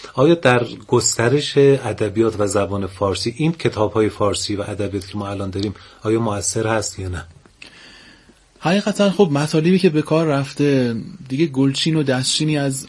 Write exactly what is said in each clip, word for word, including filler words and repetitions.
آیا در گسترش ادبیات و زبان فارسی این کتاب‌های فارسی و ادبیات که ما الان داریم آیا مؤثر هست یا نه؟ حقیقتا خب مطالبی که به کار رفته دیگه گلچین و دستچینی از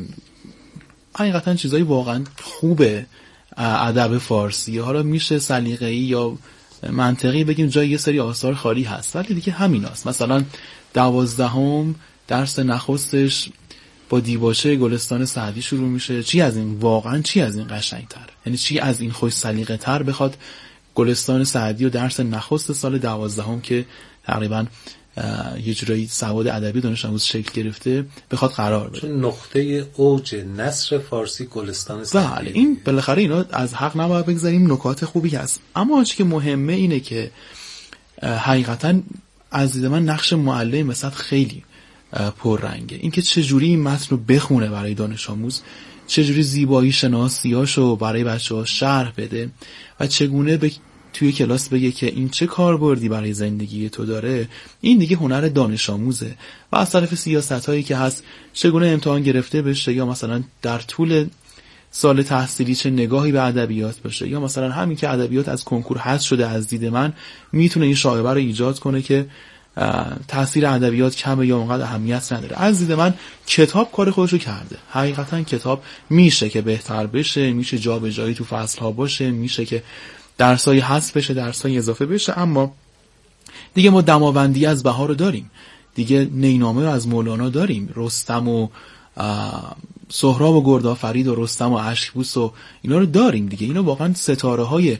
حقیقتا چیزایی واقعا خوبه ادب فارسی. حالا میشه سلیقه‌ای یا منطقی بگیم جای یه سری آثار خالی هست، ولی دیگه همیناست. مثلا دوازدهم درس نخستش با دیباچه گلستان سعدی شروع میشه. چی از این واقعا چی از این قشنگتر؟ یعنی چی از این خوش سلیقه تر بخواد گلستان سعدی و درس نخست سال دوازدهم که تقریبا یه جورایی سواد ادبی دانش آموز شکل گرفته بخواد قرار بده. نقطه اوج نثر فارسی گلستان سعدی. بله این بالاخره اینا از حق نباید بگذاریم، نکات خوبی هست. اما چیزی که مهمه اینه که حقیقتا از دید من نقش معلم مثلا خیلی پررنگه. اینکه چه جوری این متن رو بخونه برای دانش آموز، چه جوری زیبایی شناسیاشو برای بچه‌ها شرح بده و چگونه به توی کلاس بگه که این چه کاربردی برای زندگی تو داره، این دیگه هنر دانش آموزه. و از طرف سیاست‌هایی که هست چگونه امتحان گرفته بشه، یا مثلا در طول سال تحصیلی چه نگاهی به ادبیات باشه، یا مثلا همین که ادبیات از کنکور حذف شده از دید من میتونه این شایعه رو ایجاد کنه که تاثیر ادبیات کمه یا اونقدر اهمیت نداره. از دید من کتاب کار خودش رو کرده. حقیقتا کتاب میشه که بهتر بشه، میشه جابجایی تو فصل‌ها باشه، میشه که درسای حذف بشه، درسای اضافه بشه، اما دیگه ما دماوندی از بهار رو داریم، دیگه نینامه رو از مولانا داریم، رستم و سهراب و گردآفرید و رستم و اشکبوس و اینا رو داریم دیگه. اینا واقعا ستاره های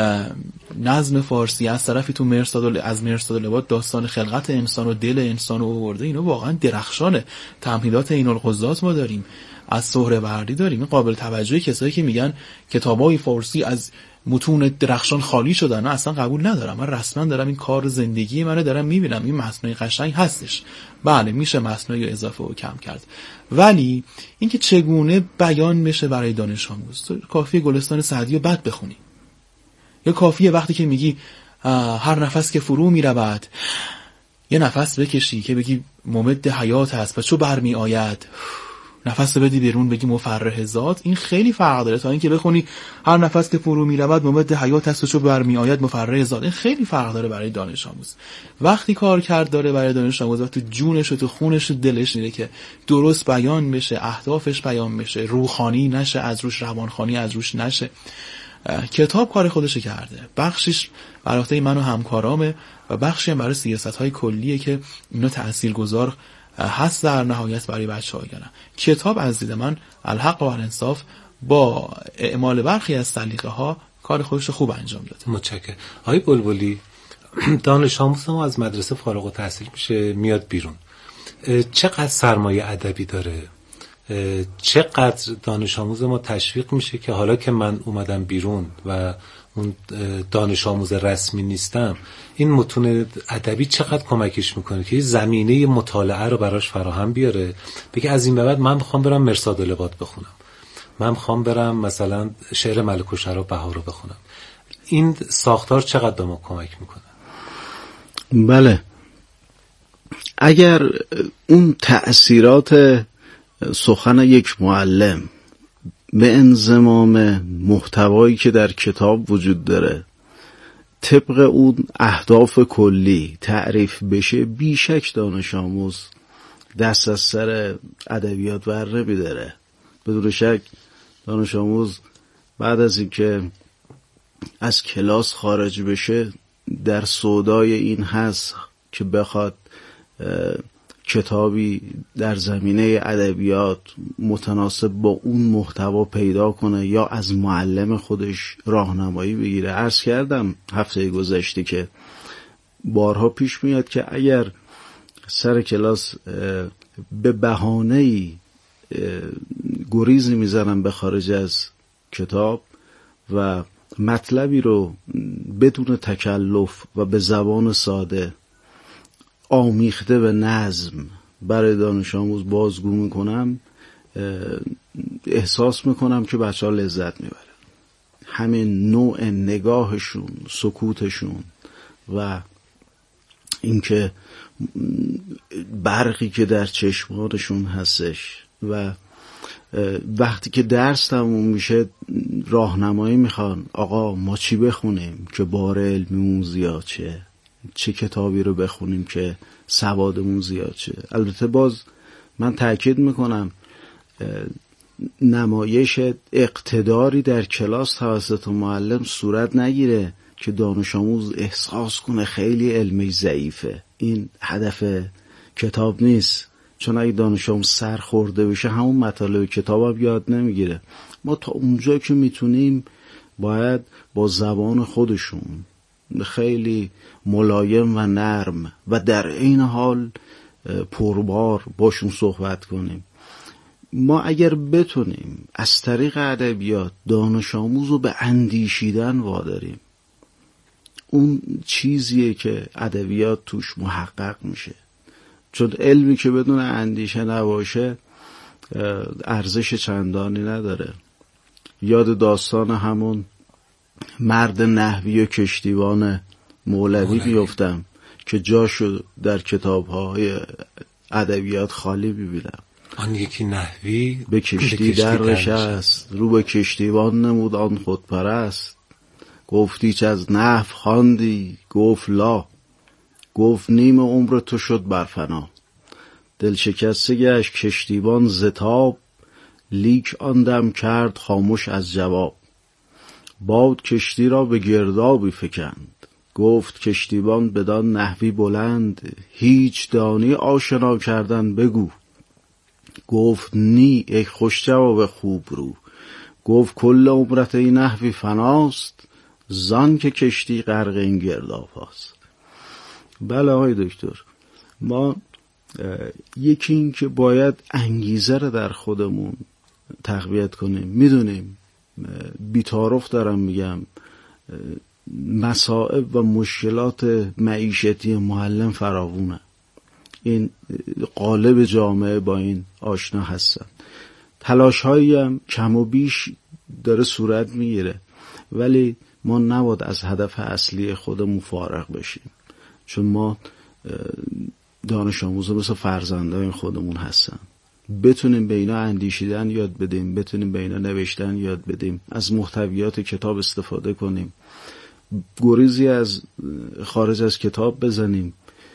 نظم فارسی. از طرفی تو مرصاد از مرصاد لباد داستان خلقت انسان و دل انسان رو آورده، اینا واقعا درخشانه. تمهیدات عین القضات ما داریم، از سهروردی داریم. قابل توجهی کسایی که میگن کتابای فارسی از متون درخشان خالی شدن، من اصلا قبول ندارم. من رسما دارم این کار زندگی منو دارم میبینم، این متنای قشنگ هستش. بله میشه متنای اضافه و کم کرد، ولی اینکه چگونه بیان میشه برای دانش آموز، کافیه گلستان سعدی رو بد بخونی، یا کافیه وقتی که میگی هر نفس که فرو میرود یه نفس بکشی که بگی ممد حیات هست و چو برمی آید نفس بدی بیرون بگی مفرح ذات. این خیلی فرق داره تا اینکه بخونی هر نفس که فرو میرود ممد حیات هست و چو برمی آید مفرح ذات. این خیلی فرق داره برای دانش آموز. وقتی کار کرد داره برای دانش آموز، تو جونش و تو خونش و دلش نیره که درست بیان بشه، اهدافش بیان بشه، روحانی نشه از روش، روانخوانی از روش نشه. کتاب کار خودش کرده، بخشش برای عهده من و همکارامه و بخشی هم برای سیاست‌های کلیه که اینا تاثیرگذار هست در نهایت برای بچه‌ها. گرن کتاب از دید من الحق و الانصاف با اعمال برخی از سلیقه‌ها کار خودش خوب انجام داده. متشکرم. آقای بلبلی، دانش آموز ما از مدرسه فارغ التحصیل میشه میاد بیرون، چقدر سرمایه ادبی داره؟ چقدر دانش آموز ما تشویق میشه که حالا که من اومدم بیرون و اون دانش آموز رسمی نیستم، این متون ادبی چقدر کمکش میکنه که زمینه مطالعه رو براش فراهم بیاره، بگه از این به بعد من میخوام برم مرصاد لباد بخونم، من میخوام برم مثلا شعر ملک و شراب بهار رو بخونم. این ساختار چقدر به ما کمک میکنه؟ بله، اگر اون تأثیرات سخن یک معلم به انضمام محتوایی که در کتاب وجود داره طبق اون اهداف کلی تعریف بشه، بیشک دانش آموز دست از سر ادبیات ور نمی‌داره. بدون شک دانش آموز بعد از اینکه از کلاس خارج بشه در سودای این هست که بخواد کتابی در زمینه ادبیات متناسب با اون محتوا پیدا کنه یا از معلم خودش راهنمایی بگیره. عرض کردم هفته گذشته که بارها پیش میاد که اگر سر کلاس به بهانه‌ای گریزی میزنن به خارج از کتاب و مطلبی رو بدون تکلف و به زبان ساده آمیخته به نظم برای دانش آموز بازگو میکنم، احساس میکنم که بچه ها لذت میبرن. همین نوع نگاهشون، سکوتشون و اینکه برقی که در چشمانشون هستش و وقتی که درس تموم میشه راهنمایی میخوان، آقا ما چی بخونیم که بار علمیمون زیاد شه، چه کتابی رو بخونیم که سوادمون زیاد شه. البته باز من تاکید میکنم نمایش اقتداری در کلاس توسط معلم صورت نگیره که دانش آموز احساس کنه خیلی علمی ضعیفه. این هدف کتاب نیست، چون اگه دانش آموز سر خورده بشه همون مطالب کتاب هم یاد نمیگیره. ما تا اونجا که میتونیم باید با زبان خودشون خیلی ملایم و نرم و در این حال پربار باشون صحبت کنیم. ما اگر بتونیم از طریق ادبیات دانش آموز رو به اندیشیدن واداریم، اون چیزیه که ادبیات توش محقق میشه. چون علمی که بدون اندیشه نباشه ارزش چندانی نداره. یاد داستان همون مرد نحوی و کشتیبان مولوی بیفتم که جاشو در کتاب‌های ادبیات خالی ببینم. آن یکی نحوی به کشتی در نشست، رو به کشتیبان نمود آن خودپرست. گفتی چه از نحو خواندی؟ گفت لا. گفت نیم عمر تو شد برفنا. دل شکسته گشت کشتیبان زتاب، لیک آن دم کرد خاموش از جواب. باد کشتی را به گردابی فکند، گفت کشتیبان بدان نحوی بلند. هیچ دانی آشنا کردن بگو، گفت نی ای خوش جواب خوب رو. گفت کل عمرت این نحوی فناست، زان که کشتی غرق این گرداب هاست. بله آقای دکتر، ما یکی این که باید انگیزه رو در خودمون تقویت کنیم. میدونیم بی‌تعارف دارم میگم مصائب و مشکلات معیشتی معلم فراوونه. این قالب جامعه با این آشنا هستن. تلاش هایی هم کم و بیش داره صورت میگیره، ولی ما نباید از هدف اصلی خودمون فارغ بشیم، چون ما دانش آموزا مثل فرزندان خودمون هستن. بتونیم به اینا اندیشیدن یاد بدیم، بتونیم به اینا نوشتن یاد بدیم، از محتویات کتاب استفاده کنیم، گریزی از خارج از کتاب بزنیم.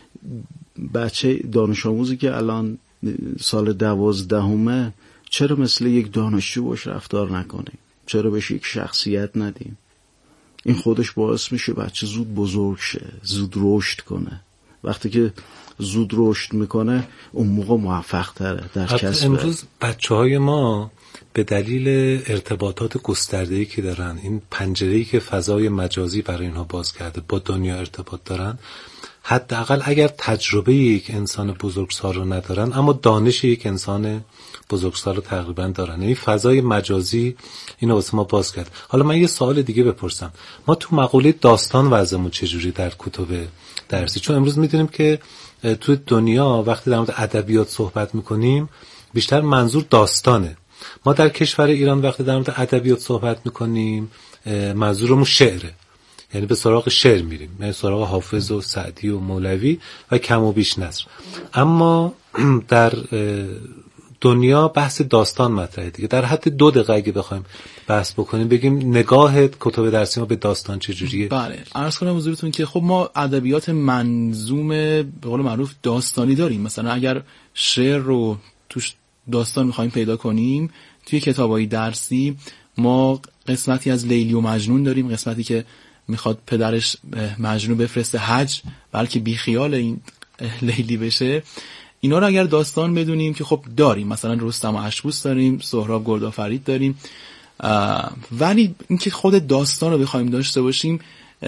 بچه دانش آموزی که الان سال دوازدهمه چرا مثل یک دانشجو باش رفتار نکنیم؟ چرا بهش یک شخصیت ندیم؟ این خودش باعث میشه بچه زود بزرگ شه، زود رشد کنه. وقتی که زود رشد میکنه اون موقع موفق تره در کسب. امروز بچه های ما به دلیل ارتباطات گسترده‌ای که دارن، این پنجره‌ای که فضای مجازی برای اینها باز کرده، با دنیا ارتباط دارن، حداقل اگر تجربه یک انسان بزرگسال رو ندارن اما دانش یک انسان بزرگسال رو تقریبا دارن. یعنی فضای مجازی اینو واسه ما باز کرد. حالا من یه سوال دیگه بپرسم، ما تو مقوله داستان وضعمون چجوری در کتب درسی؟ چون امروز میدونیم که تو دنیا وقتی در مورد ادبیات صحبت میکنیم بیشتر منظور داستانه. ما در کشور ایران وقتی در مورد ادبیات صحبت میکنیم منظورمون شعره، یعنی به سراغ شعر میریم، یعنی سراغ حافظ و سعدی و مولوی و کم و بیش نثر. اما در دنیا بحث داستان مطرحه دیگه. در حد دو دقیقه اگه بخوایم بحث بکنیم بگیم نگاه کتب درسی ما به داستان چجوریه؟ بله، عرض کنم حضورتون که خب ما ادبیات منظوم به قول معروف داستانی داریم. مثلا اگر شعر رو توش داستان میخوایم پیدا کنیم توی کتابای درسی، ما قسمتی از لیلی و مجنون داریم، قسمتی که میخواد پدرش مجنون بفرسته حج بلکه بی خیال این لیلی بشه. اینا رو اگر داستان بدونیم که خب داریم، مثلا رستم و اشکبوس داریم، سهراب گردآفرید داریم، ولی اینکه خود داستان رو بخوایم داشته باشیم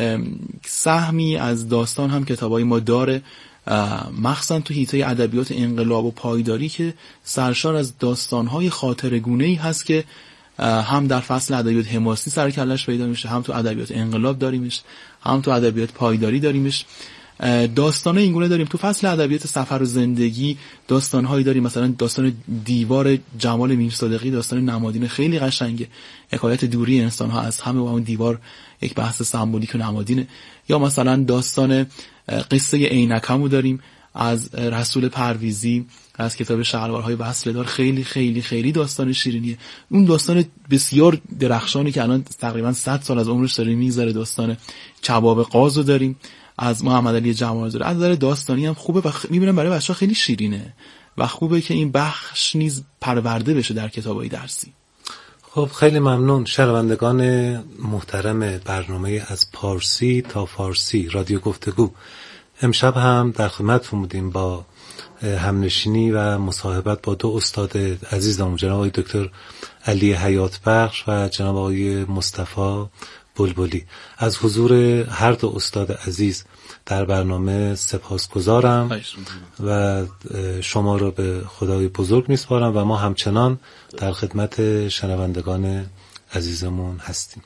سهمی از داستان هم کتابای ما داره، مخصوصا تو حیطه ادبیات انقلاب و پایداری که سرشار از داستان‌های خاطره‌گونه‌ای هست که هم در فصل ادبیات حماسی سر کلش پیدا میشه، هم تو ادبیات انقلاب داریمش، هم تو ادبیات پایداری داریمش. داستانه اینگونه داریم. تو فصل ادبیات سفر و زندگی داستان‌هایی داریم، مثلا داستان دیوار جمال میرصادقی، داستان نمادین خیلی قشنگه، حکایت دوری انسان‌ها از همه و اون دیوار یک بحث سمبولیک و نمادینه. یا مثلا داستان قصه عینکمو داریم از رسول پرویزی، از کتاب شلوارهای وصله‌دار خیلی خیلی خیلی داستان شیرینیه. اون داستان بسیار درخشانی که الان تقریبا صد سال از عمرش داره میگذره، داستان کباب قازو داریم از محمد علی جمالزاده. از نظر داستانی هم خوبه و خ... میبینم برای بچه‌ها خیلی شیرینه و خوبه که این بخش نیز پرورده بشه در کتاب‌های درسی. خب خیلی ممنون. شنوندگان محترم برنامه از پارسی تا فارسی رادیو گفتگو، امشب هم در خدمتتون بودیم با همنشینی و مصاحبت با دو استاد عزیزم، جناب آقای دکتر علی حیات بخش و جناب آقای مصطفی بلبلی. از حضور هر دو استاد عزیز در برنامه سپاسگزارم و شما رو به خدای بزرگ میسپارم و ما همچنان در خدمت شنوندگان عزیزمون هستیم.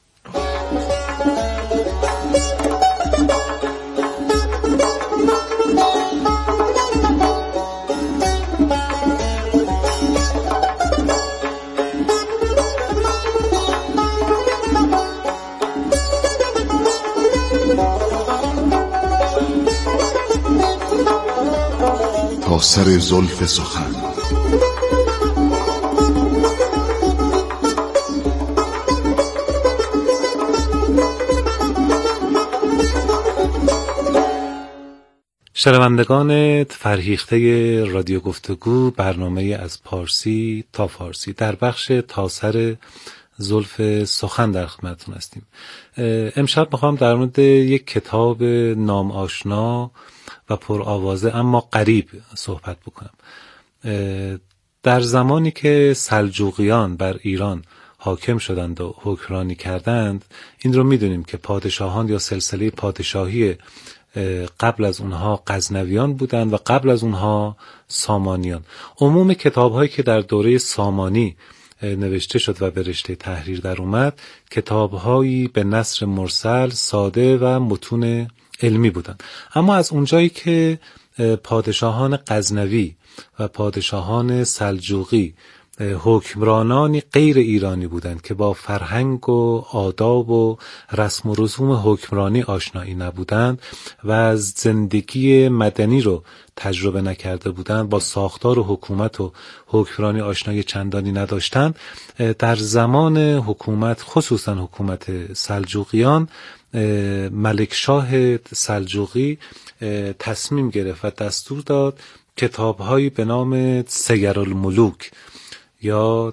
تا سر زلف سخن. شنوندگان فرهیخته رادیو گفتگو، برنامه از پارسی تا فارسی در بخش تا سر زلف سخن در خدمتتون هستیم. امشب میخوام در مورد یک کتاب نام آشنا و پرآوازه اما غریب صحبت بکنم. در زمانی که سلجوقیان بر ایران حاکم شدند و حکمرانی کردند، این رو میدونیم که پادشاهان یا سلسله پادشاهی قبل از اونها غزنویان بودند و قبل از اونها سامانیان. عموم کتاب‌هایی که در دوره سامانی نوشته شد و به رشته تحریر در اومد، کتاب‌هایی به نثر مرسل، ساده و متون علمی بودند. اما از اونجایی که پادشاهان غزنوی و پادشاهان سلجوقی حکمرانانی غیر ایرانی بودند که با فرهنگ و آداب و رسم و رسوم حکمرانی آشنایی نبودند و از زندگی مدنی رو تجربه نکرده بودند، با ساختار و حکومت و حکمرانی آشنایی چندانی نداشتند، در زمان حکومت خصوصا حکومت سلجوقیان ملکشاه سلجوقی تصمیم گرفت و دستور داد کتاب‌هایی به نام سیرالملوک یا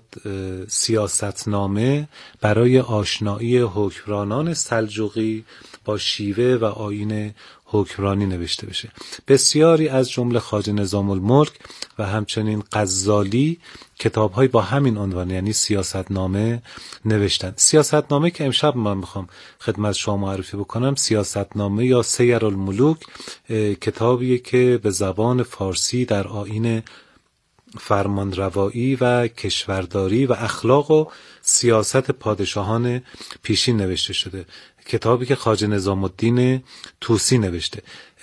سیاستنامه برای آشنایی حکمرانان سلجوقی با شیوه و آیین حکمرانی نوشته بشه. بسیاری از جمله خواجه نظام الملک و همچنین غزالی کتاب‌های با همین عنوان یعنی سیاستنامه نوشتن. سیاستنامه که امشب من میخوام خدمت شما معرفی بکنم، سیاستنامه یا سیرالملوک، کتابیه که به زبان فارسی در آیین فرمانروایی و کشورداری و اخلاق و سیاست پادشاهان پیشین نوشته شده. کتابی که خواجه نظام الدین طوسی نوشته.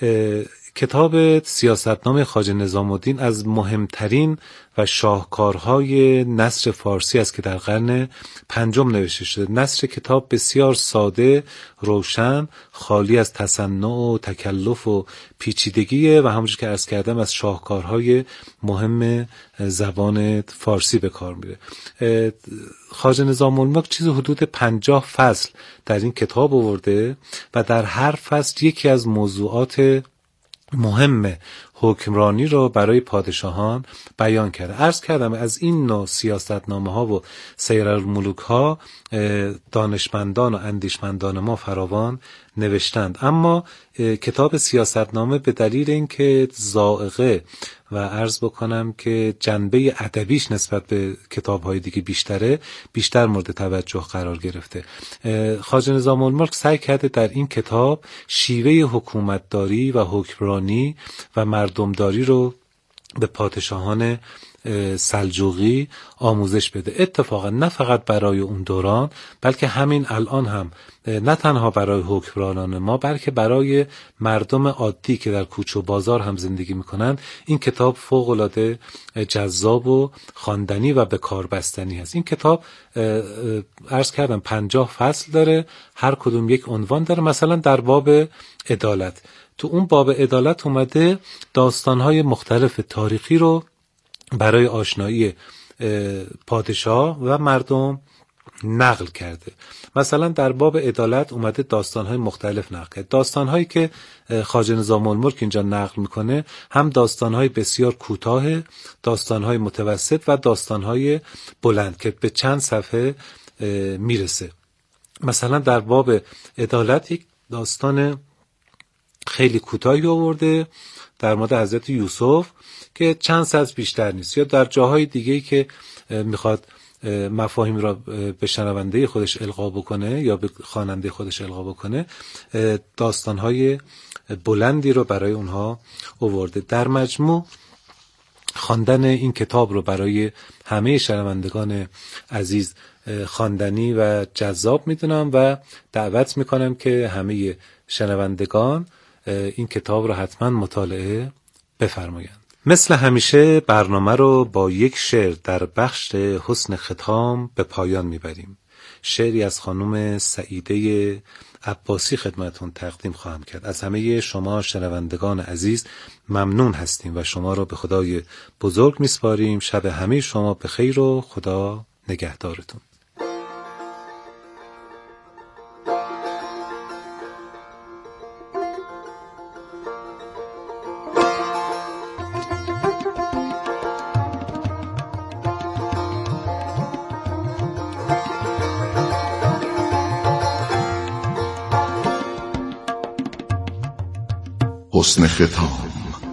کتاب سیاستنامه خواجه نظام الدین از مهمترین و شاهکارهای نثر فارسی است که در قرن پنجم نوشته شده. نثر کتاب بسیار ساده، روشن، خالی از تصنع و تکلف و پیچیدگیه و همونجور که عرض کردم از شاهکارهای مهم زبان فارسی به کار میره. خواجه نظام الملک چیز حدود پنجاه فصل در این کتاب آورده و در هر فصل یکی از موضوعات مهم حکمرانی رو برای پادشاهان بیان کرده. عرض کردم از این نوع سیاستنامه ها و سیرالملوک ها دانشمندان و اندیشمندان ما فراوان نوشتند، اما کتاب سیاستنامه به دلیل اینکه ذائقه و عرض بکنم که جنبه ادبیش نسبت به کتاب‌های دیگه بیشتره، بیشتر مورد توجه قرار گرفته. خواجه نظام الملک سعی کرده در این کتاب شیوه حکومتداری و حکمرانی و مردمداری رو به پادشاهان سلجوقی آموزش بده. اتفاقا نه فقط برای اون دوران بلکه همین الان هم نه تنها برای حکمرانان ما بلکه برای مردم عادی که در کوچه و بازار هم زندگی میکنند این کتاب فوق‌العاده جذاب و خواندنی و به کار بستنی هست. این کتاب عرض کردم پنجاه فصل داره، هر کدوم یک عنوان داره. مثلا در باب عدالت تو اون باب عدالت اومده داستانهای مختلف تاریخی رو برای آشنایی پادشاه و مردم نقل کرده. مثلا در باب عدالت اومده داستانهای مختلف نقل کرده. داستانهایی که خواجه نظام الملک اینجا نقل میکنه هم داستانهای بسیار کوتاه، داستانهای متوسط و داستانهای بلند که به چند صفحه میرسه. مثلا در باب عدالت یک داستان خیلی کوتاهی آورده در مورد حضرت یوسف که چند سطر بیشتر نیست، یا در جاهای دیگه‌ای که میخواد مفاهیم را به شنونده خودش القا بکنه یا به خواننده خودش القا بکنه داستانهای بلندی رو برای اونها آورده. در مجموع خواندن این کتاب رو برای همه شنوندگان عزیز خواندنی و جذاب میدونم و دعوت میکنم که همه شنوندگان این کتاب رو حتما مطالعه بفرمایند. مثل همیشه برنامه رو با یک شعر در بخش حسن ختام به پایان میبریم. شعری از خانم سعیده عباسی خدمتون تقدیم خواهم کرد. از همه شما شنوندگان عزیز ممنون هستیم و شما رو به خدای بزرگ میسپاریم. شب همه شما به خیر و خدا نگهدارتون. حسن ختام.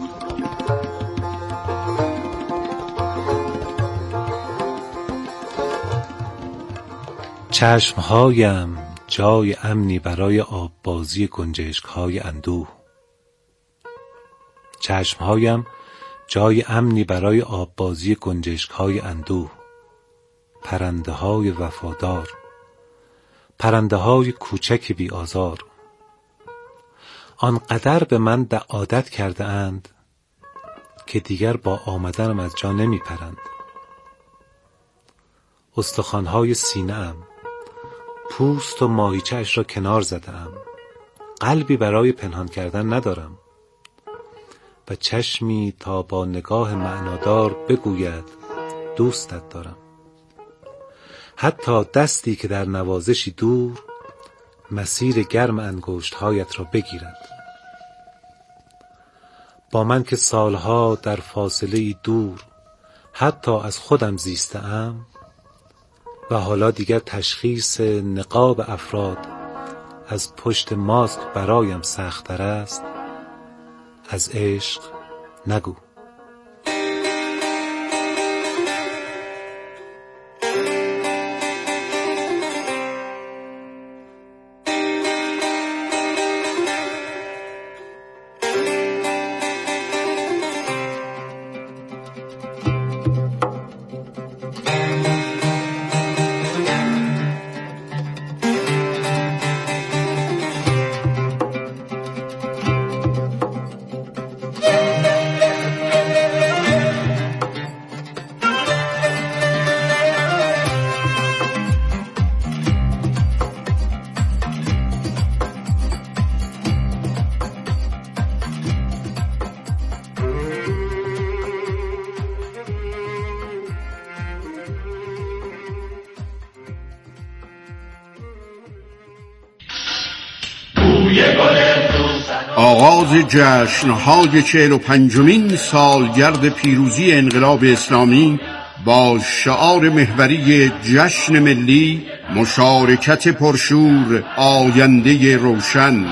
چشمهایم جای امنی برای آببازی گنجشک‌های اندوه. چشمهایم جای امنی برای آببازی گنجشک‌های اندوه. پرنده‌های وفادار، پرنده‌های کوچک بی آزار، آنقدر به من عادت کرده اند که دیگر با آمدنم از جا نمی پرند. استخوان‌های سینه‌ام، پوست و ماهیچه‌اش را کنار زده‌ام. قلبی برای پنهان کردن ندارم و چشمی تا با نگاه معنادار بگوید دوستت دارم. حتی دستی که در نوازشی دور مسیر گرم انگشت‌هایت را بگیرد. با من که سالها در فاصله دور حتی از خودم زیسته‌ام و حالا دیگر تشخیص نقاب افراد از پشت ماسک برایم سخت‌تر است، از عشق نگو. آغاز جشن‌های چهل و پنجمین سالگرد پیروزی انقلاب اسلامی با شعار محوری جشن ملی، مشارکت پرشور، آینده روشن.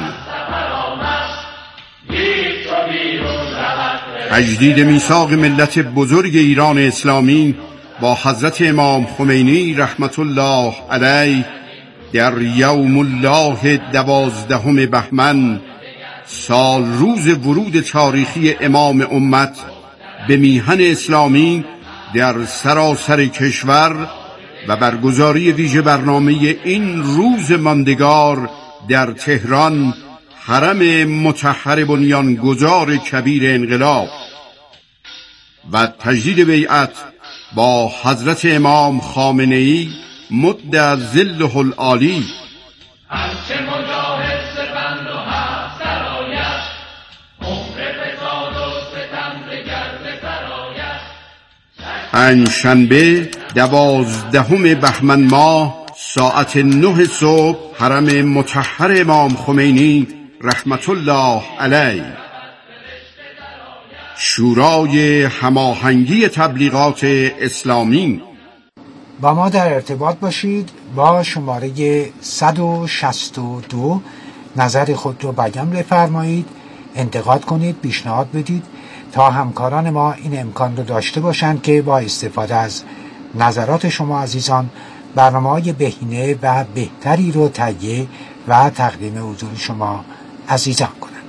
تجدید میثاق ملت بزرگ ایران اسلامی با حضرت امام خمینی رحمت الله علیه در یوم الله دوازدهم بهمن، سال روز ورود تاریخی امام امت به میهن اسلامی در سراسر کشور و برگزاری ویژه برنامه این روز ماندگار در تهران، حرم مطهر بنیانگذار کبیر انقلاب، و تجدید بیعت با حضرت امام خامنه‌ای مد ظله العالی. هرچه مجاهد سپند و هفت سرایت، پنجشنبه دوازدهم بهمن ماه ساعت نه صبح حرم مطهر امام خمینی رحمت الله علیه. شورای هماهنگی تبلیغات اسلامی. با ما در ارتباط باشید. با شماره صد و شصت و دو نظر خود رو بیان بفرمایید، انتقاد کنید، پیشنهاد بدید تا همکاران ما این امکان رو داشته باشند که با استفاده از نظرات شما عزیزان برنامه‌های بهینه و بهتری رو تهیه و تقدیم حضور شما عزیزان کنند.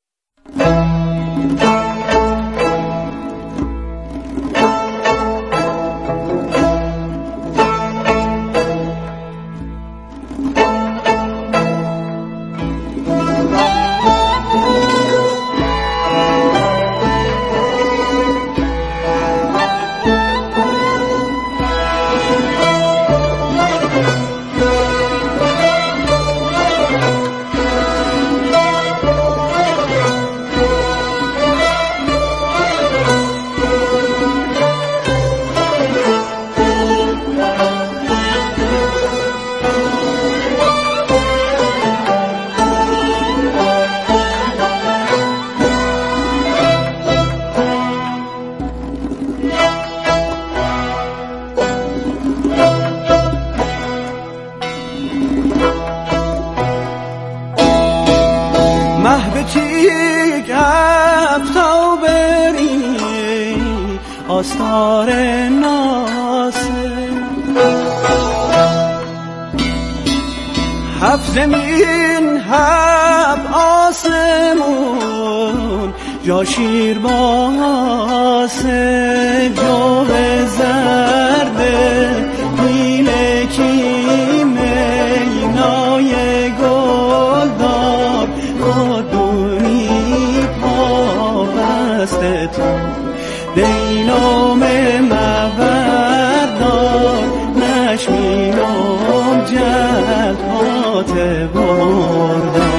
آستار ناصر هفت زمین هفت آسمون جا شیر باسه جو زرده میلکی مینای گلدار خودونی پا بستتون دینام مبردار نشمینام جلحات بردار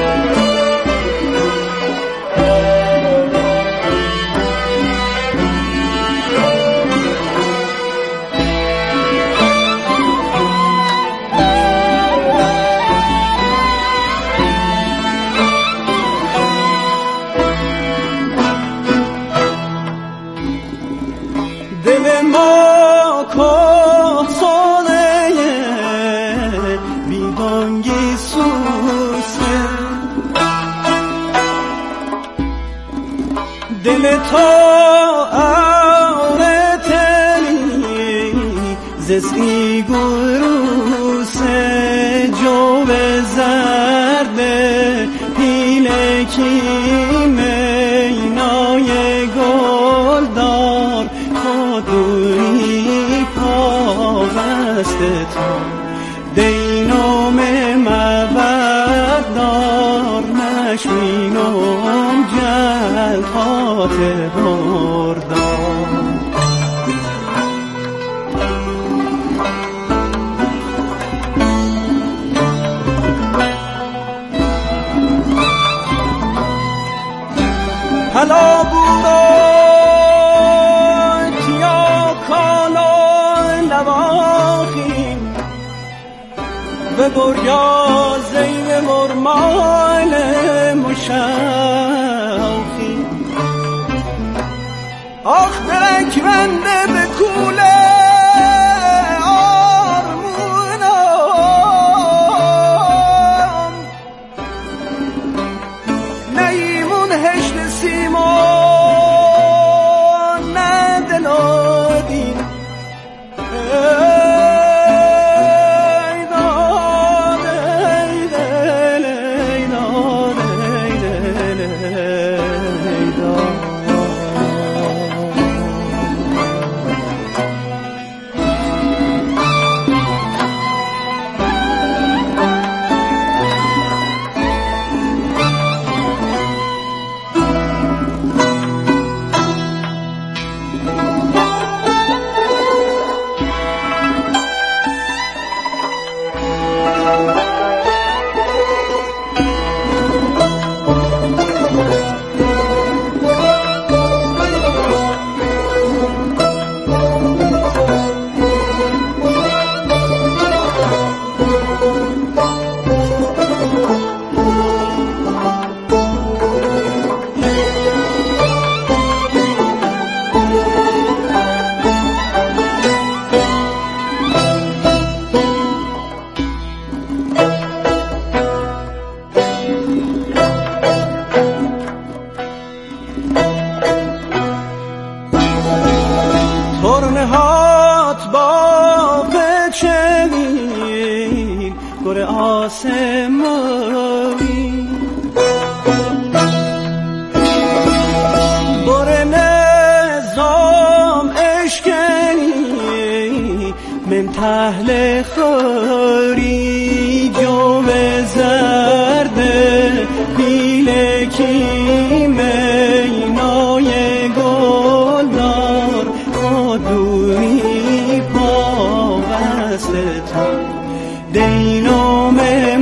دل تو آورتنی زسی گروس جو زرده پیلکی مینای گلدار خودوی پاوستتون دینام مبردار نشوینم جلحات بردار حالا بودن کیا کانون لواخیم به بریا زین مرمال مشاخی آخ درک بنده به کوله آرمونم نیمون هشت سیمان ندلادی پر آسمانی بر نظام اشکنی من تحل خوری جو زرده بیلکی مینای گلدار خودوی پا بستتان دینام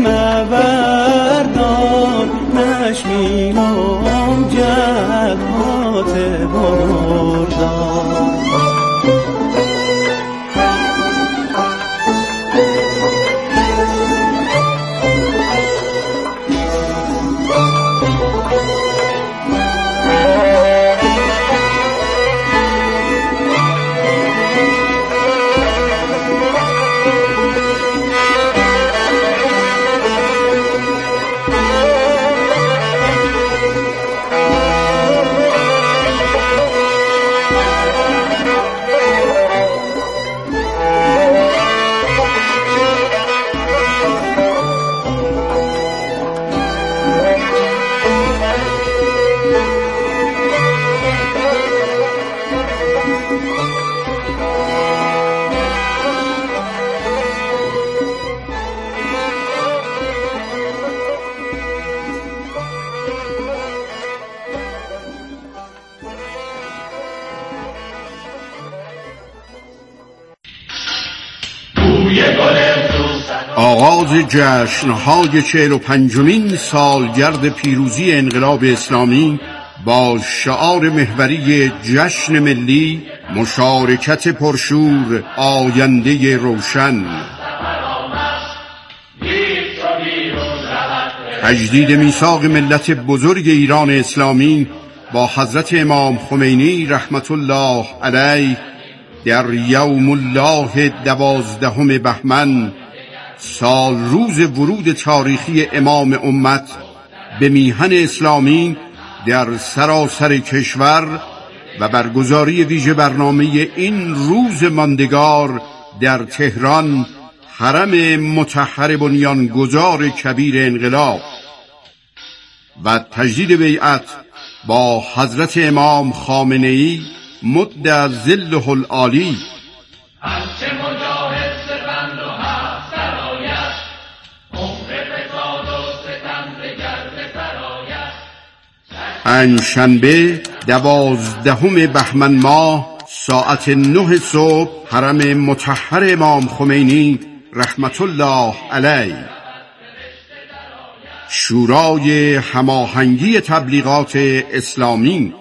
مبردان نشمیلام جبهات بردان آغاز جشن‌های چهل و پنجمین سالگرد پیروزی انقلاب اسلامی با شعار محوری جشن ملی، مشارکت پرشور، آینده روشن. تجدید میثاق ملت بزرگ ایران اسلامی با حضرت امام خمینی رحمت الله علیه در یوم الله دوازدهم بهمن، سال روز ورود تاریخی امام امت به میهن اسلامی در سراسر کشور و برگزاری ویژه برنامه این روز ماندگار در تهران، حرم مطهر بنیانگذار کبیر انقلاب، و تجدید بیعت با حضرت امام خامنه‌ای مد ظله العالی. پنجشنبه دوازدهم بهمن ماه ساعت نه صبح، حرم مطهر امام خمینی رحمت الله علیه. شورای هماهنگی تبلیغات اسلامی.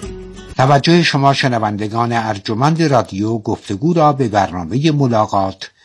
توجه شما شنوندگان ارجمند رادیو گفتگو را به برنامه ملاقات